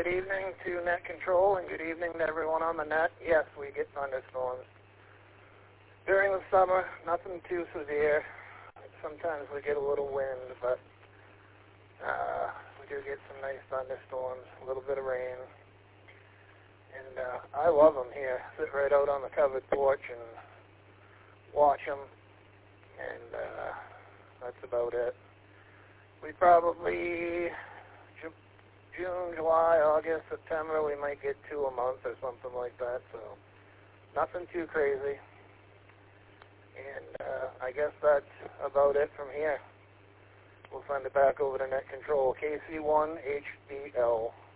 good evening to Net Control and good evening to everyone on the net. Yes, we get thunderstorms. During the summer, nothing too severe. Sometimes we get a little wind, but we do get some nice thunderstorms, a little bit of rain. And I love them here. Sit right out on the covered porch and watch them. And that's about it. We probably, June, July, August, September, we might get 2 a month or something like that. So nothing too crazy. And I guess that's about it from here. We'll send it back over to Net Control, KC1HBL.